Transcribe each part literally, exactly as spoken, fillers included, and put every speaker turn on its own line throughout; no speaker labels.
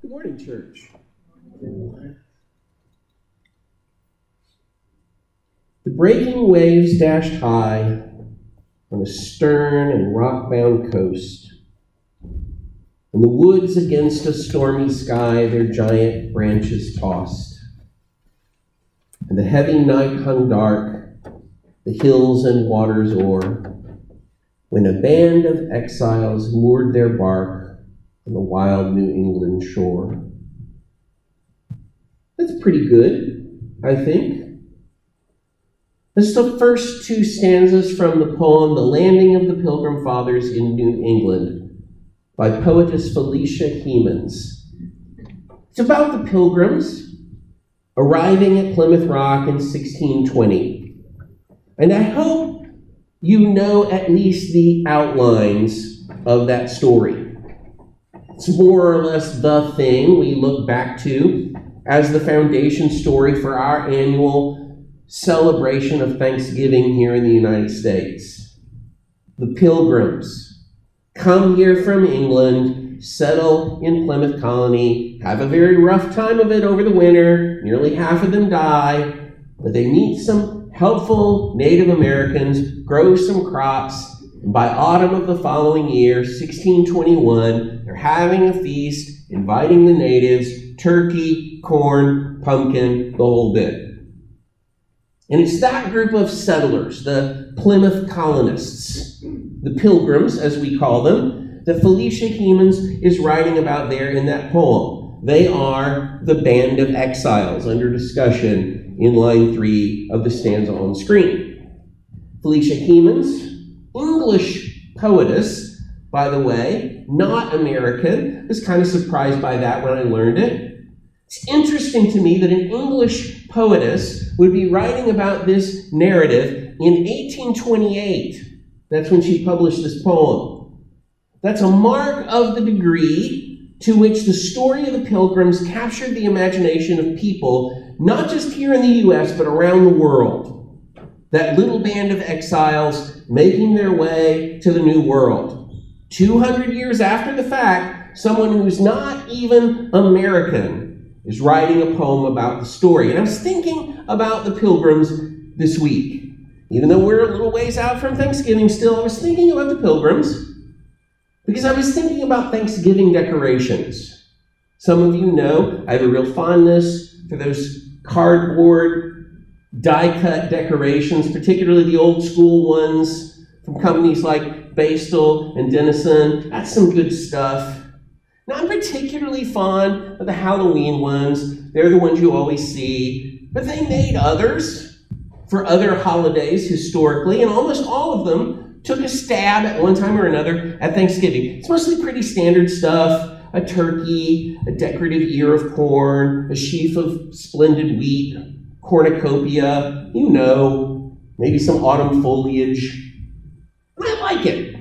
Good morning, church. The breaking waves dashed high on a stern and rock-bound coast, and the woods against a stormy sky their giant branches tossed, and the heavy night hung dark, the hills and waters o'er, when a band of exiles moored their bark on the wild New England shore. That's pretty good, I think. That's the first two stanzas from the poem The Landing of the Pilgrim Fathers in New England by poetess Felicia Hemans. It's about the Pilgrims arriving at Plymouth Rock in sixteen twenty. And I hope you know at least the outlines of that story. It's more or less the thing we look back to as the foundation story for our annual celebration of Thanksgiving here in the United States. The Pilgrims come here from England, settle in Plymouth Colony, have a very rough time of it over the winter, nearly half of them die, but they meet some helpful Native Americans, grow some crops, and by autumn of the following year, sixteen twenty-one, they're having a feast, inviting the natives, turkey, corn, pumpkin, the whole bit. And it's that group of settlers, the Plymouth colonists, the Pilgrims, as we call them, that Felicia Hemans is writing about there in that poem. They are the band of exiles under discussion in line three of the stanza on screen. Felicia Hemans, English poetess, by the way, not American. I was kind of surprised by that when I learned it. It's interesting to me that an English poetess would be writing about this narrative in eighteen twenty-eight. That's when she published this poem. That's a mark of the degree to which the story of the Pilgrims captured the imagination of people, not just here in the U S, but around the world. That little band of exiles making their way to the New World. two hundred years after the fact, someone who's not even American is writing a poem about the story. And I was thinking about the Pilgrims this week. Even though we're a little ways out from Thanksgiving still, I was thinking about the Pilgrims because I was thinking about Thanksgiving decorations. Some of you know I have a real fondness for those cardboard die-cut decorations, particularly the old school ones from companies like Bastel and Denison. That's some good stuff. Now, I'm particularly fond of the Halloween ones. They're the ones you always see. But they made others for other holidays historically, and almost all of them took a stab at one time or another at Thanksgiving. It's mostly pretty standard stuff. A turkey, a decorative ear of corn, a sheaf of splendid wheat, cornucopia, you know, maybe some autumn foliage. And I like it.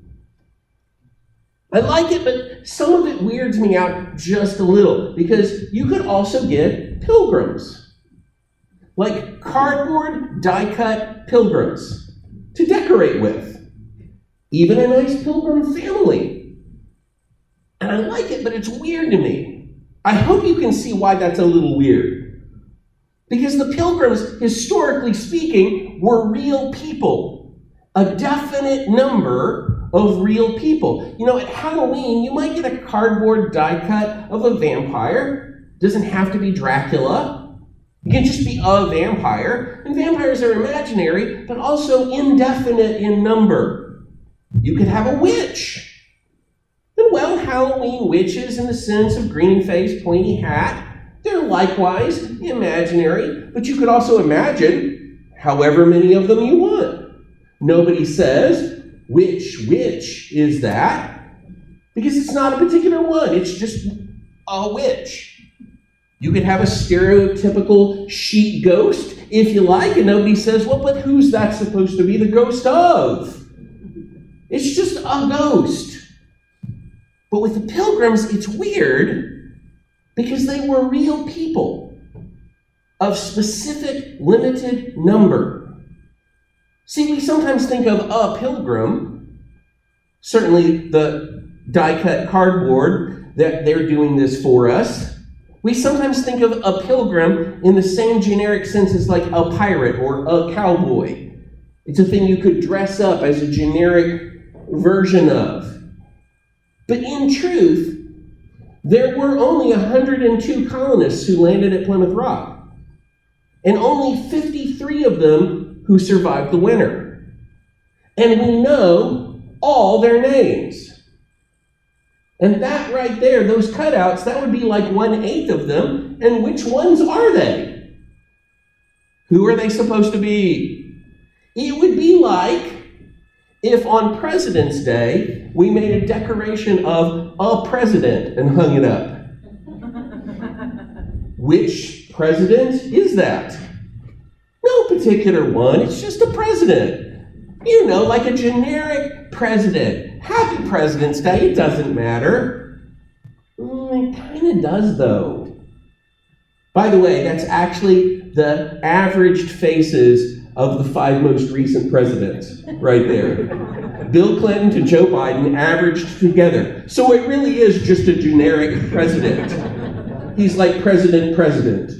I like it, but some of it weirds me out just a little because you could also get pilgrims. Like cardboard, die-cut pilgrims to decorate with. Even a nice pilgrim family. And I like it, but it's weird to me. I hope you can see why that's a little weird. Because the Pilgrims, historically speaking, were real people. A definite number of real people. You know, at Halloween, you might get a cardboard die cut of a vampire. Doesn't have to be Dracula. It can just be a vampire. And vampires are imaginary, but also indefinite in number. You could have a witch. And well, Halloween witches in the sense of green face, pointy hat, they're likewise imaginary, but you could also imagine however many of them you want. Nobody says, which witch is that? Because it's not a particular one. It's just a witch. You could have a stereotypical sheet ghost if you like, and nobody says, well, but who's that supposed to be the ghost of? It's just a ghost. But with the Pilgrims, it's weird because they were real people of specific, limited number. See, we sometimes think of a pilgrim, certainly the die-cut cardboard that they're doing this for us. We sometimes think of a pilgrim in the same generic sense as like a pirate or a cowboy. It's a thing you could dress up as a generic version of. But in truth, there were only one hundred two colonists who landed at Plymouth Rock, and only fifty-three of them who survived the winter. And we know all their names. And that right there, those cutouts, that would be like one-eighth of them. And which ones are they? Who are they supposed to be? It would be like if on President's Day, we made a decoration of a president and hung it up. Which president is that? No particular one. It's just a president. You know, like a generic president. Happy President's Day. It doesn't matter. Mm, it kind of does, though. By the way, that's actually the averaged faces of the five most recent presidents right there. Bill Clinton to Joe Biden averaged together. So it really is just a generic president. He's like president, president.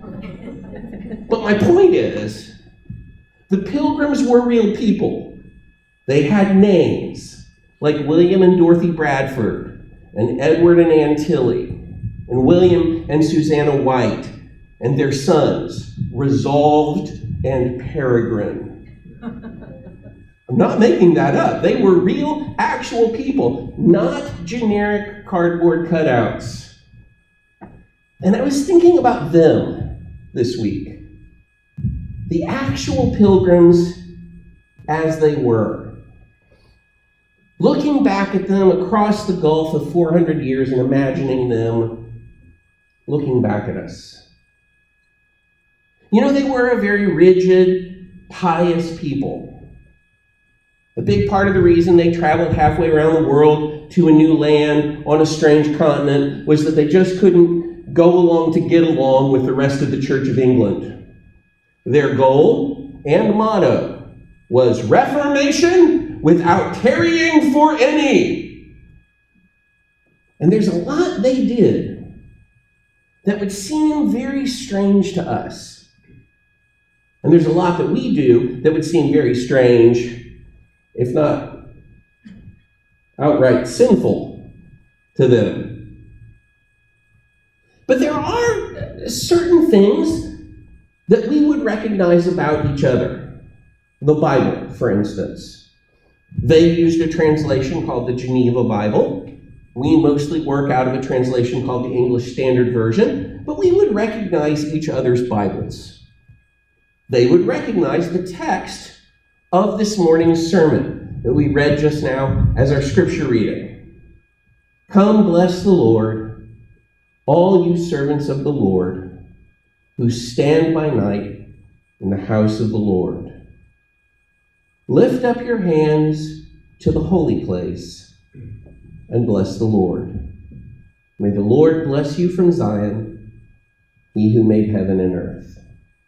But my point is, the Pilgrims were real people. They had names, like William and Dorothy Bradford, and Edward and Ann Tilley, and William and Susanna White, and their sons, Resolved and Peregrine. I'm not making that up. They were real, actual people, not generic cardboard cutouts. And I was thinking about them this week. The actual Pilgrims as they were. Looking back at them across the gulf of four hundred years and imagining them looking back at us. You know, they were a very rigid, pious people. A big part of the reason they traveled halfway around the world to a new land on a strange continent was that they just couldn't go along to get along with the rest of the Church of England. Their goal and motto was Reformation without tarrying for any. And there's a lot they did that would seem very strange to us. And there's a lot that we do that would seem very strange, if not outright sinful to them. But there are certain things that we would recognize about each other. The Bible, for instance. They used a translation called the Geneva Bible. We mostly work out of a translation called the English Standard Version, but we would recognize each other's Bibles. They would recognize the text of this morning's sermon that we read just now as our scripture reading. Come, bless the Lord, all you servants of the Lord, who stand by night in the house of the Lord. Lift up your hands to the holy place and bless the Lord. May the Lord bless you from Zion, he who made heaven and earth.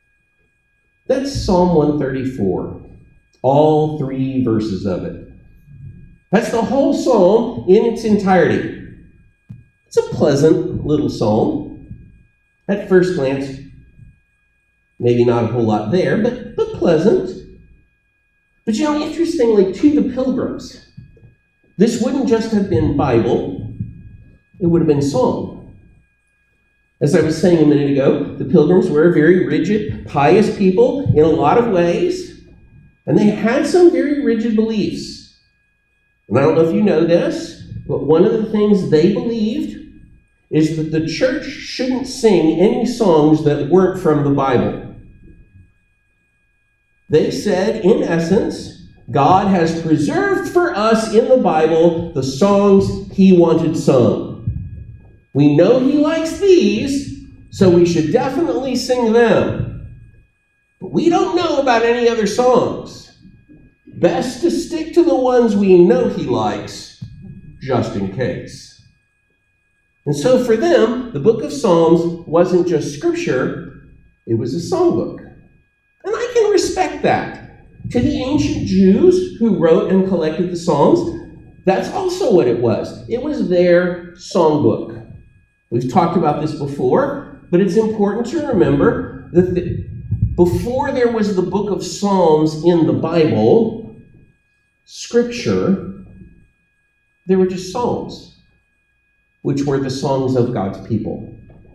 That's Psalm one thirty-four, all three verses of it. That's the whole psalm in its entirety. It's a pleasant little psalm. At first glance, maybe not a whole lot there, but, but pleasant. But you know, interestingly, to the Pilgrims, this wouldn't just have been Bible, it would have been song. As I was saying a minute ago, the Pilgrims were a very rigid, pious people in a lot of ways, and they had some very rigid beliefs. And I don't know if you know this, but one of the things they believed is that the church shouldn't sing any songs that weren't from the Bible. They said, in essence, God has preserved for us in the Bible the songs he wanted sung. We know he likes these, so we should definitely sing them. But we don't know about any other songs. Best to stick to the ones we know he likes, just in case. And so for them, the book of Psalms wasn't just scripture, it was a songbook. And I can respect that. To the ancient Jews who wrote and collected the Psalms, That's also what it was. It was their songbook. We've talked about this before, but it's important to remember that the, before there was the book of Psalms in the Bible, Scripture, there were just psalms, which were the songs of God's people.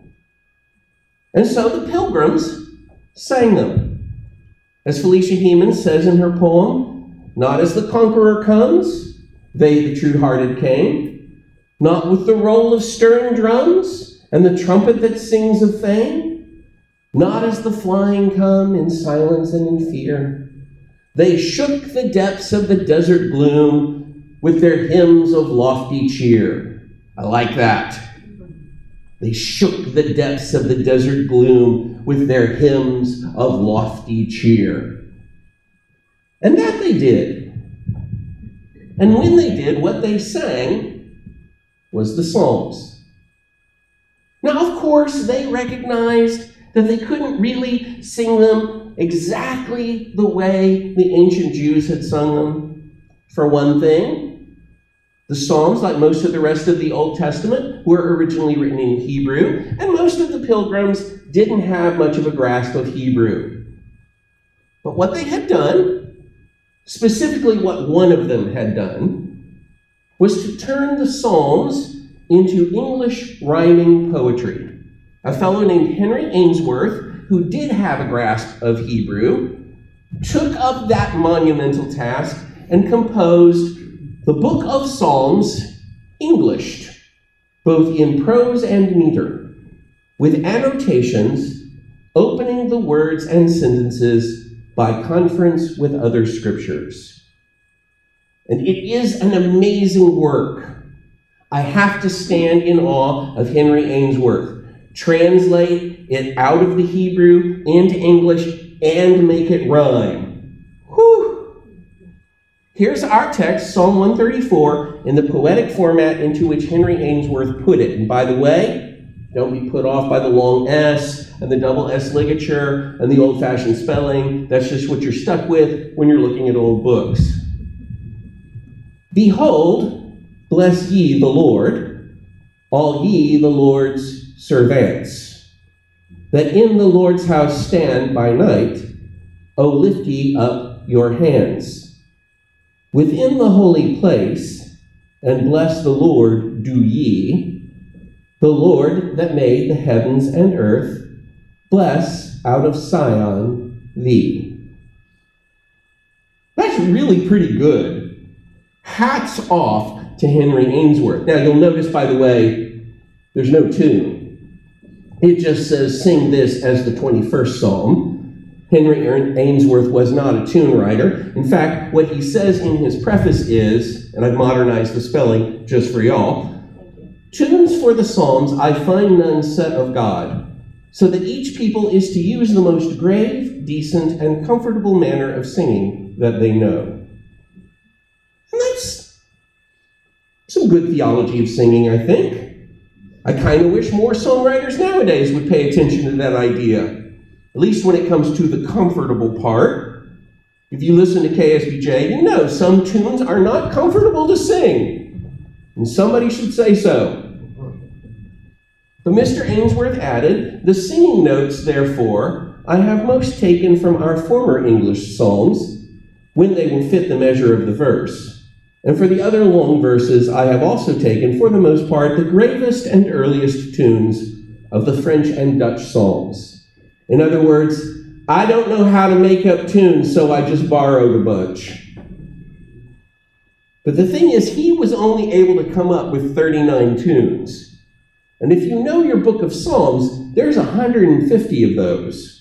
And so the pilgrims sang them. As Felicia Heman says in her poem, not as the conqueror comes, they the true-hearted came, not with the roll of stirring drums and the trumpet that sings of fame, not as the flying come in silence and in fear. They shook the depths of the desert gloom with their hymns of lofty cheer. I like that. They shook the depths of the desert gloom with their hymns of lofty cheer. And that they did. And when they did, what they sang was the Psalms. Now, of course, they recognized that they couldn't really sing them exactly the way the ancient Jews had sung them. For one thing, the Psalms, like most of the rest of the Old Testament, were originally written in Hebrew, and most of the pilgrims didn't have much of a grasp of Hebrew. But what they had done, specifically what one of them had done, was to turn the Psalms into English rhyming poetry. A fellow named Henry Ainsworth, who did have a grasp of Hebrew, took up that monumental task and composed the Book of Psalms Englished, both in prose and meter, with annotations opening the words and sentences by conference with other scriptures. And it is an amazing work. I have to stand in awe of Henry Ainsworth. Translate it out of the Hebrew into English and make it rhyme. Whew! Here's our text, Psalm one thirty-four, in the poetic format into which Henry Ainsworth put it. And by the way, don't be put off by the long S and the double S ligature and the old-fashioned spelling. That's just what you're stuck with when you're looking at old books. Behold, bless ye the Lord, all ye the Lord's servants, that in the Lord's house stand by night. O lift ye up your hands. Within the holy place, and bless the Lord do ye, the Lord that made the heavens and earth, bless out of Sion thee. That's really pretty good. Hats off to Henry Ainsworth. Now you'll notice, by the way, there's no tune. It just says, sing this as the twenty-first Psalm. Henry Ainsworth was not a tune writer. In fact, what he says in his preface is, and I've modernized the spelling just for y'all, tunes for the Psalms I find none set of God, so that each people is to use the most grave, decent, and comfortable manner of singing that they know. And that's some good theology of singing, I think. I kind of wish more songwriters nowadays would pay attention to that idea. At least when it comes to the comfortable part. If you listen to K S B J, you know some tunes are not comfortable to sing. And somebody should say so. But Mister Ainsworth added, the singing notes, therefore, I have most taken from our former English psalms, when they will fit the measure of the verse. And for the other long verses, I have also taken, for the most part, the gravest and earliest tunes of the French and Dutch psalms. In other words, I don't know how to make up tunes, so I just borrowed a bunch. But the thing is, he was only able to come up with thirty-nine tunes. And if you know your book of Psalms, there's one hundred fifty of those.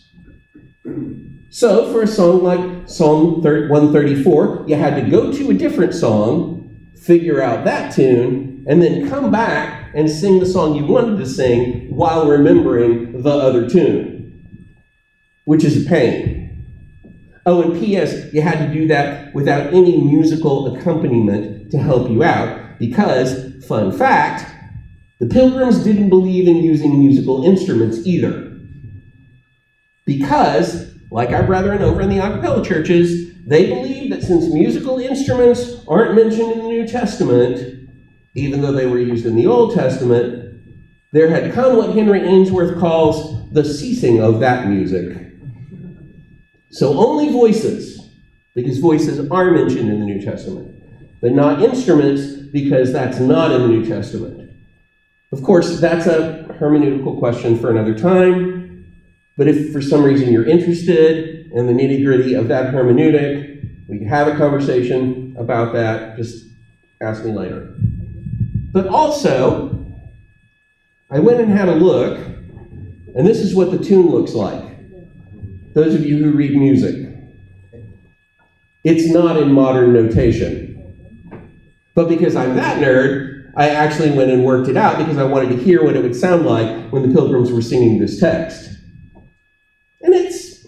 So for a song like Psalm one thirty-four, you had to go to a different song, figure out that tune, and then come back and sing the song you wanted to sing while remembering the other tune. Which is a pain. Oh, and P S, you had to do that without any musical accompaniment to help you out, because, fun fact, the Pilgrims didn't believe in using musical instruments either. Because like our brethren over in the a cappella churches, they believe that since musical instruments aren't mentioned in the New Testament, even though they were used in the Old Testament, there had come what Henry Ainsworth calls the ceasing of that music. So only voices, because voices are mentioned in the New Testament, but not instruments, because that's not in the New Testament. Of course, that's a hermeneutical question for another time, but if for some reason you're interested in the nitty-gritty of that hermeneutic, we can have a conversation about that. Just ask me later. But also, I went and had a look, and this is what the tune looks like. Those of you who read music. It's not in modern notation. But because I'm that nerd, I actually went and worked it out because I wanted to hear what it would sound like when the Pilgrims were singing this text. And it's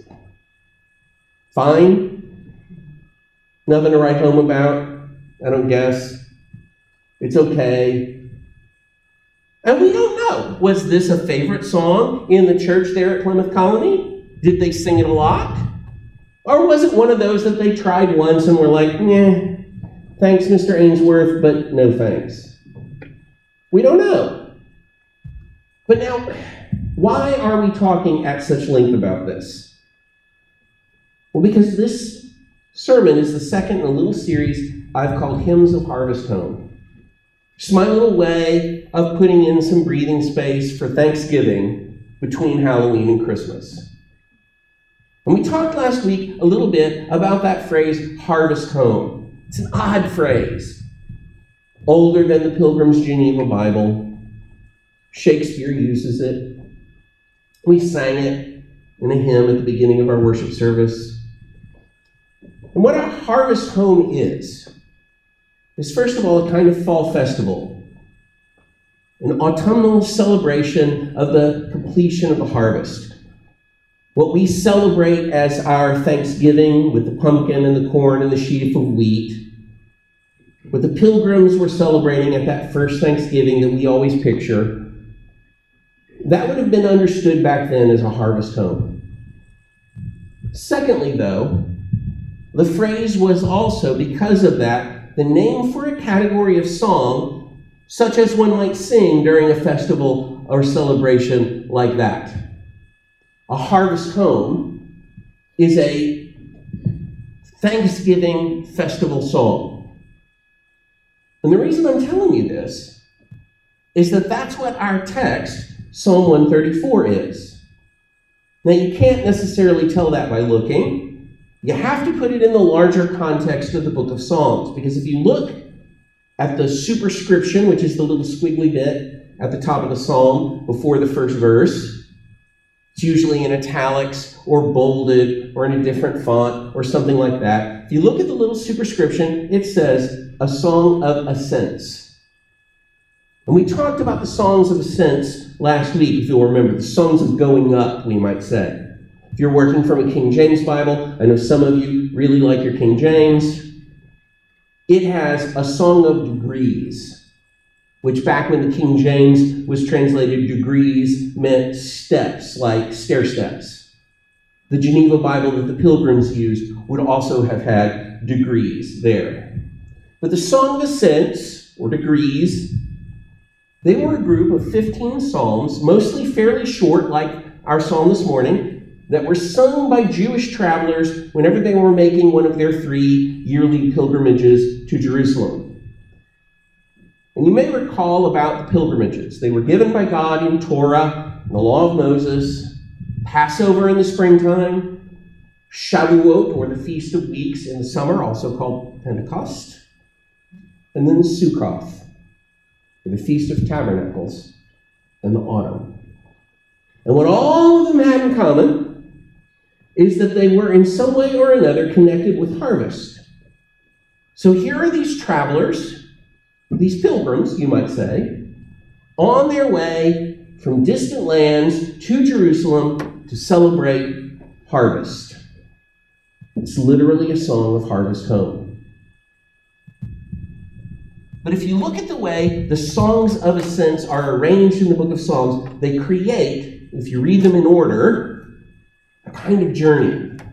fine. Nothing to write home about, I don't guess. It's okay. And we don't know. Was this a favorite song in the church there at Plymouth Colony? Did they sing it a lot? Or was it one of those that they tried once and were like, nah, thanks, Mister Ainsworth, but no thanks? We don't know. But now, why are we talking at such length about this? Well, because this sermon is the second in a little series I've called Hymns of Harvest Home. It's my little way of putting in some breathing space for Thanksgiving between Halloween and Christmas. And we talked last week a little bit about that phrase, harvest home. It's an odd phrase. Older than the Pilgrim's Geneva Bible. Shakespeare uses it. We sang it in a hymn at the beginning of our worship service. And what a harvest home is, is first of all a kind of fall festival. An autumnal celebration of the completion of the harvest. What we celebrate as our Thanksgiving with the pumpkin and the corn and the sheaf of wheat. What the Pilgrims were celebrating at that first Thanksgiving that we always picture, that would have been understood back then as a harvest home. Secondly, though, the phrase was also, because of that, the name for a category of song, such as one might sing during a festival or celebration like that. A harvest home is a Thanksgiving festival song. And the reason I'm telling you this is that that's what our text, Psalm one thirty-four, is. Now, you can't necessarily tell that by looking. You have to put it in the larger context of the book of Psalms, because if you look at the superscription, which is the little squiggly bit at the top of the psalm before the first verse, it's usually in italics or bolded or in a different font or something like that. If you look at the little superscription, it says, a song of ascents. And we talked about the songs of ascents last week, if you'll remember, the songs of going up, we might say. If you're working from a King James Bible, I know some of you really like your King James. It has a song of degrees, which back when the King James was translated degrees meant steps, like stair steps. The Geneva Bible that the Pilgrims used would also have had degrees there. But the Song of Ascents, or degrees, they were a group of fifteen psalms, mostly fairly short, like our psalm this morning, that were sung by Jewish travelers whenever they were making one of their three yearly pilgrimages to Jerusalem. And you may recall about the pilgrimages. They were given by God in Torah, in the law of Moses, Passover in the springtime, Shavuot, or the Feast of Weeks in the summer, also called Pentecost, and then Sukkoth, or the Feast of Tabernacles, in the autumn. And what all of them had in common is that they were in some way or another connected with harvest. So here are these travelers, these pilgrims, you might say, on their way from distant lands to Jerusalem to celebrate harvest. It's literally a song of harvest home. But if you look at the way the songs of ascents are arranged in the book of Psalms, they create, if you read them in order, a kind of journey.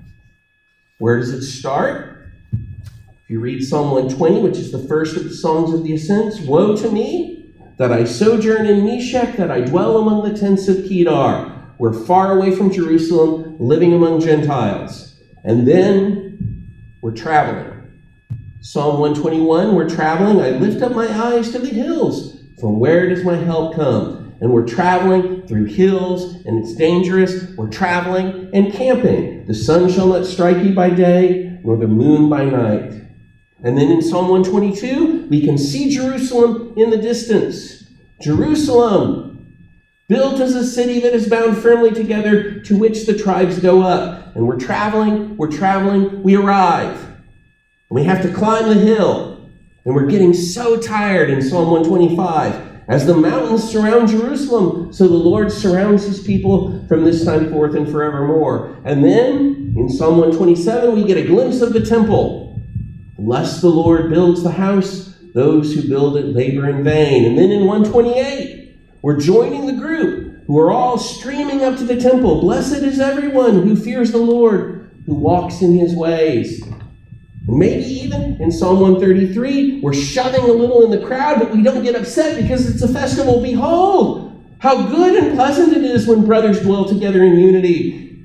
Where does it start? If you read Psalm one twenty, which is the first of the songs of the ascents, woe to me that I sojourn in Meshech, that I dwell among the tents of Kedar. We're far away from Jerusalem, living among Gentiles. And then we're traveling. Psalm one twenty-one, we're traveling. I lift up my eyes to the hills. From where does my help come? And we're traveling through hills, and it's dangerous. We're traveling and camping. The sun shall not strike you by day, nor the moon by night. And then in Psalm one twenty-two, we can see Jerusalem in the distance. Jerusalem, built as a city that is bound firmly together, to which the tribes go up. And we're traveling, we're traveling, we arrive. And we have to climb the hill. And we're getting so tired in Psalm one twenty-five. As the mountains surround Jerusalem, so the Lord surrounds his people from this time forth and forevermore. And then in Psalm one twenty-seven, we get a glimpse of the temple. Unless the Lord builds the house, those who build it labor in vain. And then in one twenty-eight, we're joining the group who are all streaming up to the temple. Blessed is everyone who fears the Lord, who walks in his ways. And maybe even in Psalm one thirty-three, we're shoving a little in the crowd, but we don't get upset because it's a festival. Behold, how good and pleasant it is when brothers dwell together in unity.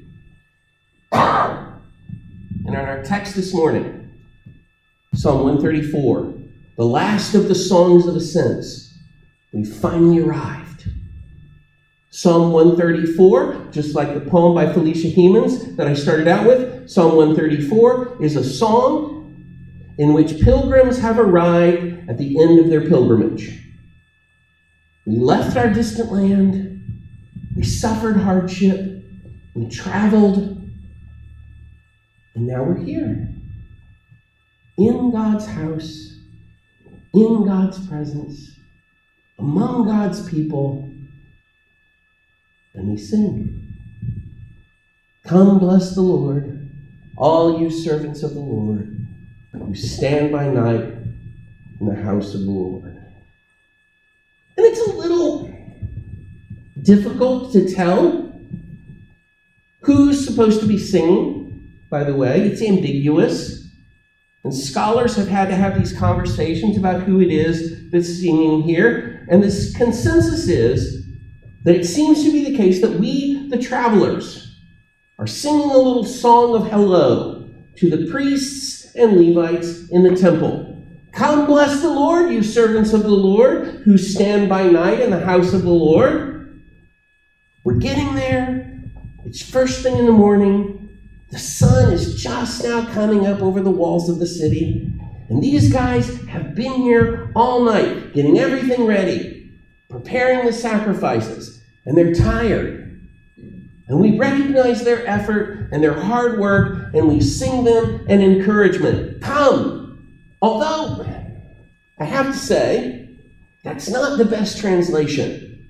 And in our text this morning, Psalm one thirty-four, the last of the songs of ascents, we finally arrived. Psalm one thirty-four, just like the poem by Felicia Hemans that I started out with, Psalm one thirty-four is a song in which pilgrims have arrived at the end of their pilgrimage. We left our distant land, we suffered hardship, we traveled, and now we're here. In God's house, in God's presence, among God's people, and we sing. Come, bless the Lord, all you servants of the Lord, who stand by night in the house of the Lord. And it's a little difficult to tell who's supposed to be singing, by the way. It's ambiguous. And scholars have had to have these conversations about who it is that's singing here. And this consensus is that it seems to be the case that we, the travelers, are singing a little song of hello to the priests and Levites in the temple. Come, bless the Lord, you servants of the Lord, who stand by night in the house of the Lord. We're getting there. It's first thing in the morning. The sun is just now coming up over the walls of the city. And these guys have been here all night, getting everything ready, preparing the sacrifices. And they're tired. And we recognize their effort and their hard work, and we sing them an encouragement. Come! Although, I have to say, that's not the best translation.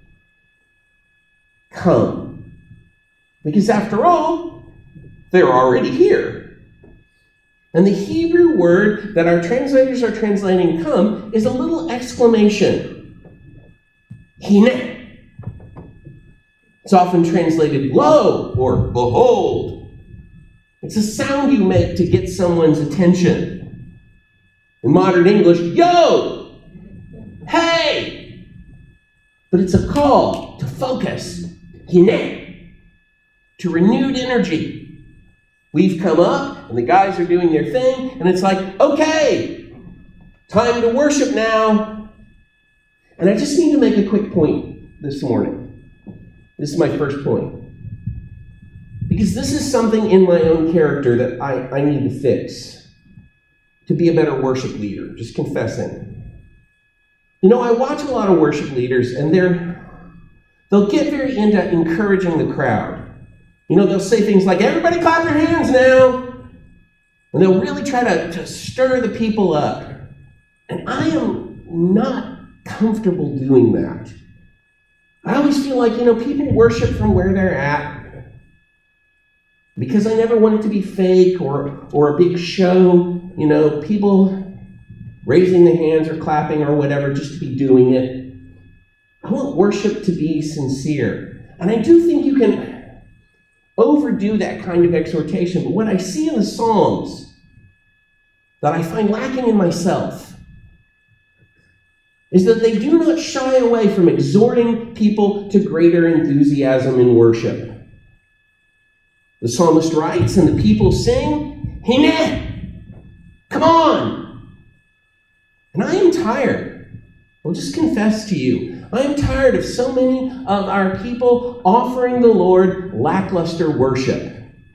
Come. Because after all, they're already here. And the Hebrew word that our translators are translating come is a little exclamation. Hine. It's often translated lo or behold. It's a sound you make to get someone's attention. In modern English, yo! Hey! But it's a call to focus. Hine. To renewed energy. We've come up, and the guys are doing their thing, and it's like, okay, time to worship now. And I just need to make a quick point this morning. This is my first point. Because this is something in my own character that I, I need to fix to be a better worship leader, just confessing. You know, I watch a lot of worship leaders, and they're they'll get very into encouraging the crowd. You know, they'll say things like, everybody clap their hands now. And they'll really try to, to stir the people up. And I am not comfortable doing that. I always feel like, you know, people worship from where they're at. Because I never want it to be fake or, or a big show. You know, people raising their hands or clapping or whatever just to be doing it. I want worship to be sincere. And I do think you can... overdo that kind of exhortation. But what I see in the Psalms that I find lacking in myself is that they do not shy away from exhorting people to greater enthusiasm in worship. The psalmist writes, and the people sing, Hineh! Come on! And I am tired. I'll just confess to you, I am tired of so many of our people offering the Lord lackluster worship.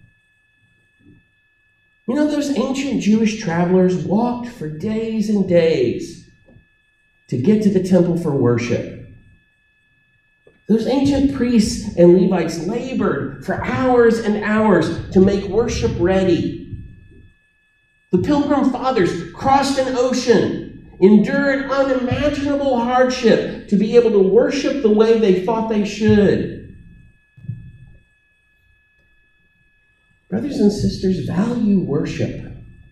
You know, those ancient Jewish travelers walked for days and days to get to the temple for worship. Those ancient priests and Levites labored for hours and hours to make worship ready. The Pilgrim Fathers crossed an ocean, endured unimaginable hardship to be able to worship the way they thought they should. Brothers and sisters, value worship.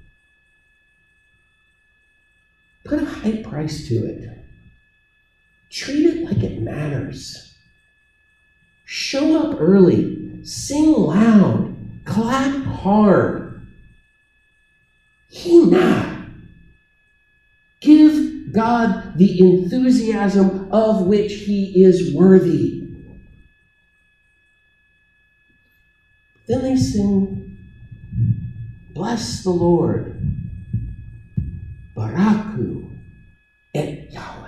Put a high price to it. Treat it like it matters. Show up early. Sing loud. Clap hard. Hina. Give God the enthusiasm of which He is worthy. Then they sing, Bless the Lord. Baraku et Yahweh.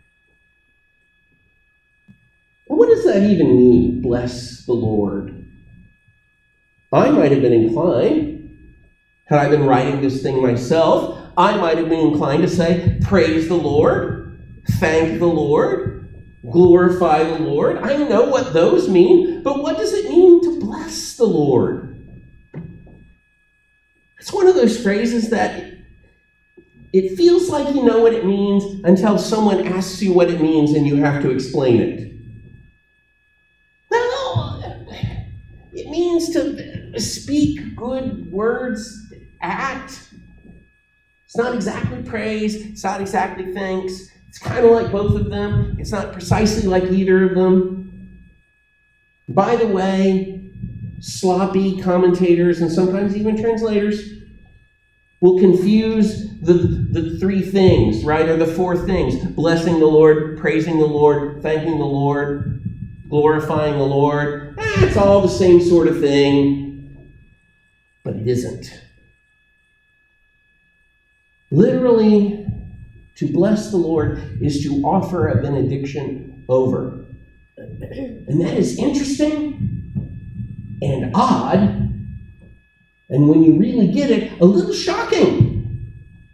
What does that even mean, bless the Lord? I might have been inclined, had I been writing this thing myself, I might have been inclined to say, praise the Lord, thank the Lord, glorify the Lord. I know what those mean, but what does it mean to bless the Lord? It's one of those phrases that it feels like you know what it means until someone asks you what it means and you have to explain it. It means to speak good words, act. It's not exactly praise. It's not exactly thanks. It's kind of like both of them. It's not precisely like either of them. By the way, sloppy commentators and sometimes even translators will confuse the, the three things, right? Or the four things. Blessing the Lord, praising the Lord, thanking the Lord, glorifying the Lord. Eh, it's all the same sort of thing. But it isn't. Literally, to bless the Lord is to offer a benediction over. And that is interesting and odd, and when you really get it, a little shocking.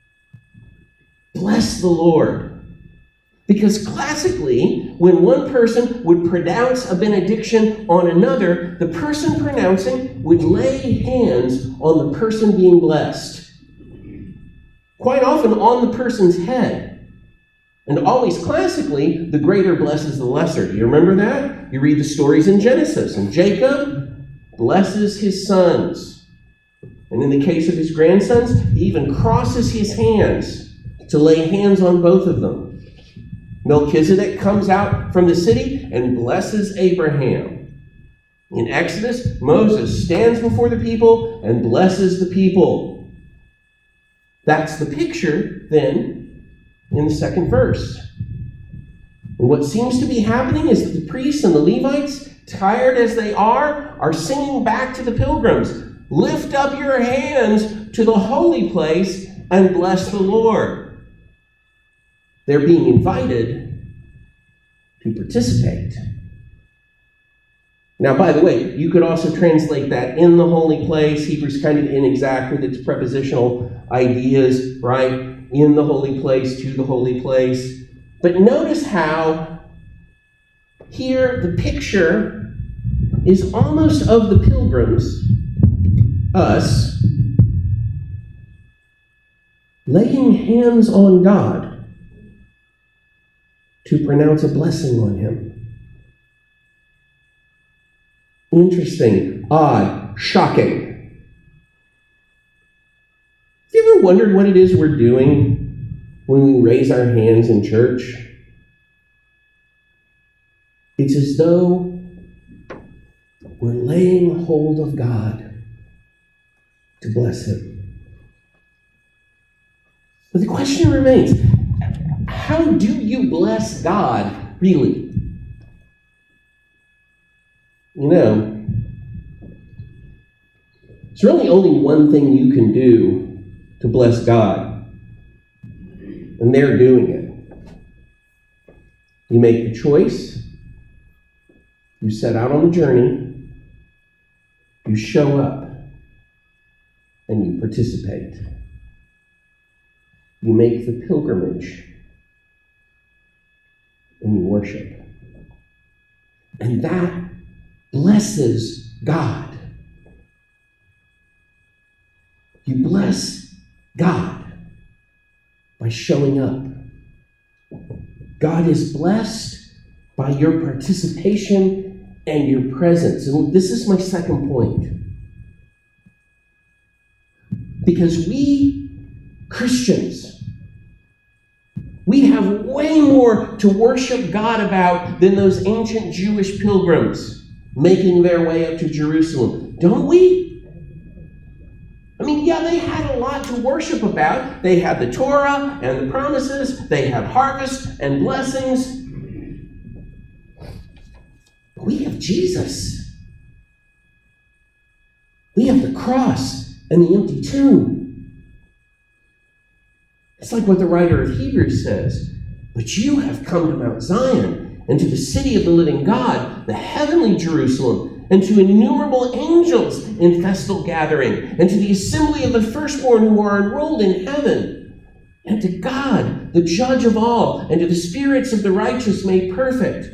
Bless the Lord. Because classically, when one person would pronounce a benediction on another, the person pronouncing would lay hands on the person being blessed. Quite often on the person's head. And always classically, the greater blesses the lesser. Do you remember that? You read the stories in Genesis, and Jacob blesses his sons. And in the case of his grandsons, he even crosses his hands to lay hands on both of them. Melchizedek comes out from the city and blesses Abraham. In Exodus, Moses stands before the people and blesses the people. That's the picture, then, in the second verse. And what seems to be happening is that the priests and the Levites, tired as they are, are singing back to the pilgrims, lift up your hands to the holy place and bless the Lord. They're being invited to participate. Now, by the way, you could also translate that in the holy place. Hebrew's kind of inexact with its prepositional ideas, right? In the holy place, to the holy place. But notice how here the picture is almost of the pilgrims, us, laying hands on God to pronounce a blessing on him. Interesting, odd, shocking. Have you ever wondered what it is we're doing when we raise our hands in church? It's as though we're laying hold of God to bless him. But the question remains, how do you bless God, really? You know, there's really only one thing you can do to bless God, and they're doing it. You make the choice, you set out on the journey, you show up, and you participate. You make the pilgrimage, and you worship. And that blesses God. You bless God by showing up. God is blessed by your participation and your presence. And this is my second point. Because we, Christians, we have way more to worship God about than those ancient Jewish pilgrims making their way up to Jerusalem. Don't we? I mean, yeah, they had a lot to worship about. They had the Torah and the promises. They had harvest and blessings. But we have Jesus. We have the cross and the empty tomb. It's like what the writer of Hebrews says. But you have come to Mount Zion and to the city of the living God, the heavenly Jerusalem, and to innumerable angels in festal gathering, and to the assembly of the firstborn who are enrolled in heaven, and to God, the judge of all, and to the spirits of the righteous made perfect,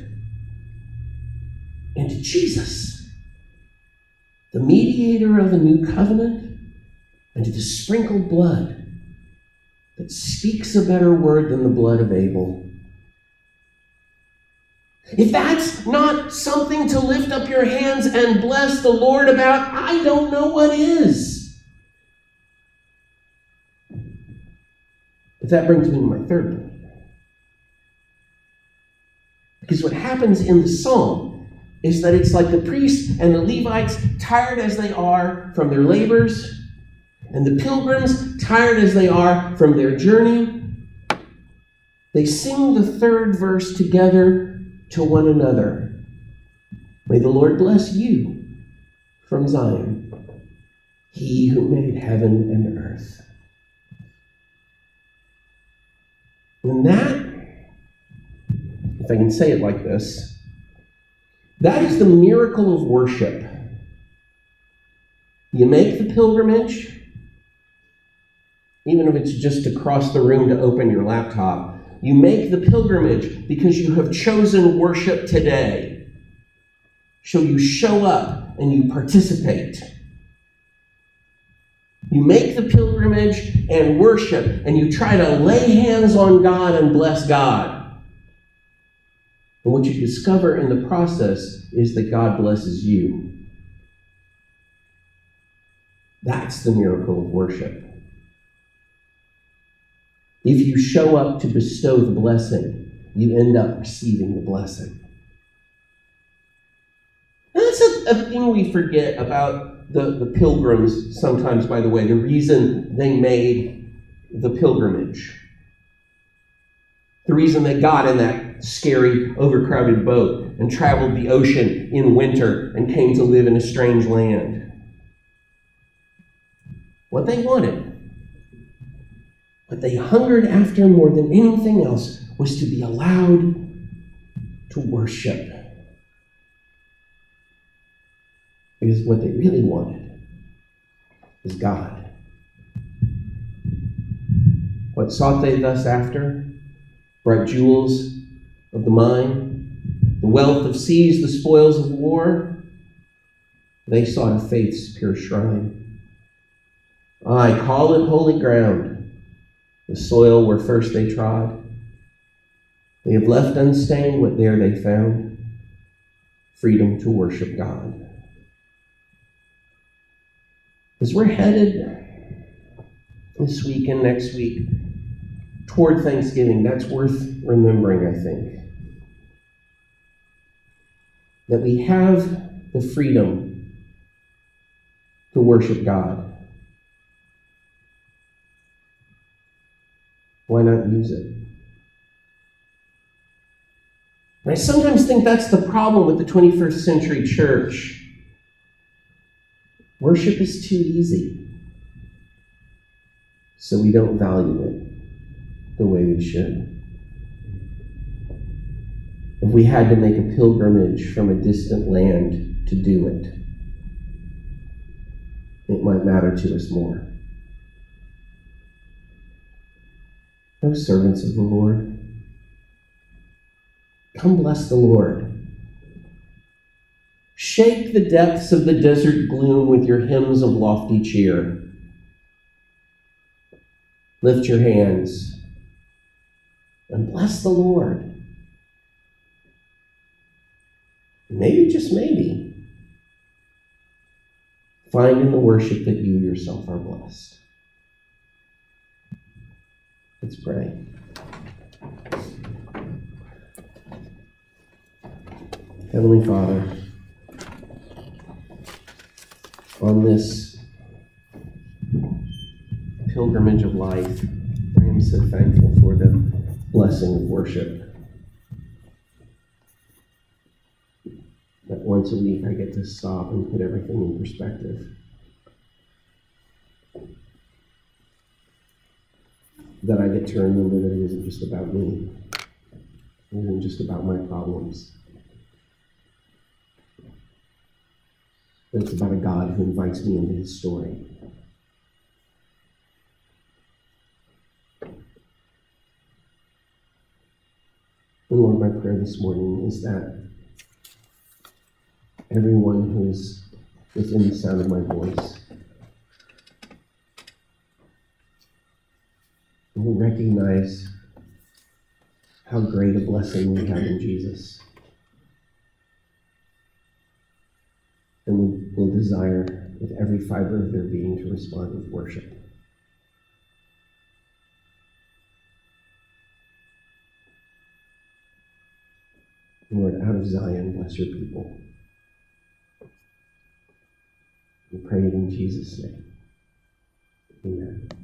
and to Jesus, the mediator of a new covenant, and to the sprinkled blood that speaks a better word than the blood of Abel. If that's not something to lift up your hands and bless the Lord about, I don't know what is. But that brings me to my third point. Because what happens in the psalm is that it's like the priests and the Levites, tired as they are from their labors, and the pilgrims, tired as they are from their journey, they sing the third verse together to one another. May the Lord bless you from Zion, he who made heaven and earth. And that, if I can say it like this, that is the miracle of worship. You make the pilgrimage, even if it's just to cross the room to open your laptop. You make the pilgrimage because you have chosen worship today. So you show up and you participate. You make the pilgrimage and worship, and you try to lay hands on God and bless God. And what you discover in the process is that God blesses you. That's the miracle of worship. If you show up to bestow the blessing, you end up receiving the blessing. And that's a, a thing we forget about the, the pilgrims sometimes, by the way, the reason they made the pilgrimage. The reason they got in that scary, overcrowded boat and traveled the ocean in winter and came to live in a strange land. What they wanted, what they hungered after more than anything else, was to be allowed to worship. Because what they really wanted was God. What sought they thus after? Bright jewels of the mine, the wealth of seas, the spoils of war. They sought a faith's pure shrine. I call it holy ground, the soil where first they trod. They have left unstained what there they found, freedom to worship God. As we're headed this week and next week toward Thanksgiving, that's worth remembering, I think. That we have the freedom to worship God. Why not use it? And I sometimes think that's the problem with the twenty-first century church. Worship is too easy, so we don't value it the way we should. If we had to make a pilgrimage from a distant land to do it, it might matter to us more. O servants of the Lord, come bless the Lord. Shake the depths of the desert gloom with your hymns of lofty cheer. Lift your hands and bless the Lord. Maybe, just maybe, find in the worship that you yourself are blessed. Let's pray. Heavenly Father, on this pilgrimage of life, I am so thankful for the blessing of worship. That once a week I get to stop and put everything in perspective. That I get to remember that it isn't just about me. It isn't just about my problems. But it's about a God who invites me into his story. And Lord, my prayer this morning is that everyone who is within the sound of my voice will recognize how great a blessing we have in Jesus. And we will desire with every fiber of their being to respond with worship. Lord, out of Zion, bless your people. We pray it in Jesus' name. Amen.